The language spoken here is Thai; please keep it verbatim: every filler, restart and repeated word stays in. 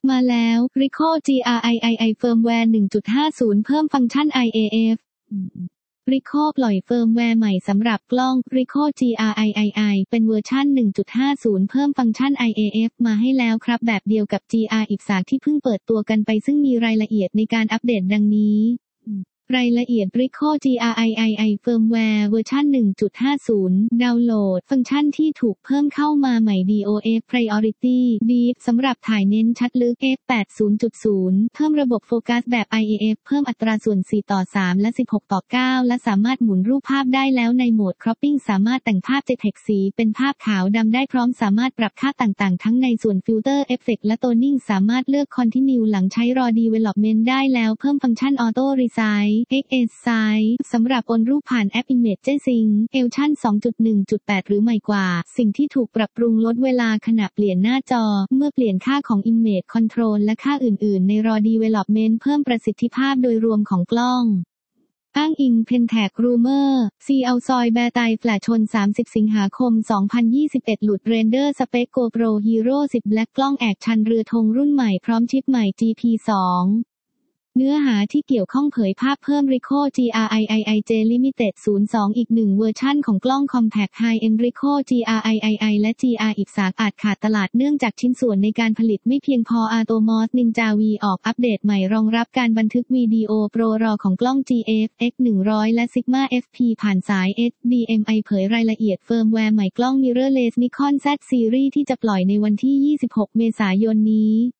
มาแล้ว Ricoh จี อาร์ ไอ ไอ ไอ Firmware หนึ่งจุดห้าศูนย์ เพิ่มฟังก์ชัน ไอ เอ เอฟ Ricoh ปล่อยเฟิร์มแวร์ใหม่สำหรับกล้อง Ricoh จี อาร์ ไอ ไอ ไอ เป็นเวอร์ชัน หนึ่งจุดห้าศูนย์ เพิ่มฟังก์ชัน ไอ เอ เอฟ มาให้แล้วครับแบบเดียวกับ จี อาร์ อีก สาม ที่เพิ่งเปิดตัวกันไปซึ่งมีรายละเอียดในการอัปเดตดังนี้รายละเอียด Ricoh จี อาร์ ไอ ไอ ไอ Firmware เวอร์ชัน หนึ่งจุดห้าศูนย์ ดาวน์โหลดฟังก์ชันที่ถูกเพิ่มเข้ามาใหม่ ดี โอ เอฟ Priority Deep สำหรับถ่ายเน้นชัดลึก เอฟ แปดสิบจุดศูนย์ เพิ่มระบบโฟกัสแบบ ไอ เอ เอฟ เพิ่มอัตราส่วน สี่ต่อสาม และ สิบหกต่อเก้า และสามารถหมุนรูปภาพได้แล้วในโหมด Cropping สามารถแต่งภาพ เจ พี อี จี สีเป็นภาพขาวดำได้พร้อมสามารถปรับค่าต่างๆทั้งในส่วนฟิลเตอร์ เอฟเฟกต์และ Toning สามารถเลือก Continue หลังใช้ Raw Development ได้แล้วเพิ่มฟังก์ชัน Auto Resize เอ็กซ์ เอ สำหรับโอนรูปผ่านแอป ImageSync เอลชั่น สองจุดหนึ่งจุดแปด หรือใหม่กว่าสิ่งที่ถูกปรับปรุงลดเวลาขณะเปลี่ยนหน้าจอเมื่อเปลี่ยนค่าของ Image Control และค่าอื่นๆใน Raw Development เพิ่มประสิทธิภาพโดยรวมของกล้องอ้างอิง Pentax Rumor ซี เอาซอยแบร์ไตแฟลชชน สามสิบ สิงหาคม สองพันยี่สิบเอ็ด หลุดเรนเดอร์สเปค GoPro Hero สิบ และกล้องแอคชั่นเรือธงรุ่นใหม่พร้อมชิปใหม่ จี พี สองเนื้อหาที่เกี่ยวข้องเผยภาพเพิ่ม Ricoh จี อาร์ ไอ ไอ ไอ J Limited ศูนย์ สอง อีกหนึ่งเวอร์ชั่นของกล้อง Compact High-end Ricoh จี อาร์ ไอ ไอ ไอ และ จี อาร์ อี สาม อาจขาดตลาดเนื่องจากชิ้นส่วนในการผลิตไม่เพียงพอ Atomos Ninja V ออกอัปเดตใหม่รองรับการบันทึกวิดีโอ Pro RAW ของกล้อง จี เอฟ เอ็กซ์ หนึ่งร้อย และ Sigma เอฟ พี ผ่านสาย เอช ดี เอ็ม ไอ เผยรายละเอียดเฟิร์มแวร์ใหม่กล้อง Mirrorless Nikon Z Series ที่จะปล่อยในวันที่ ยี่สิบหก เมษายนนี้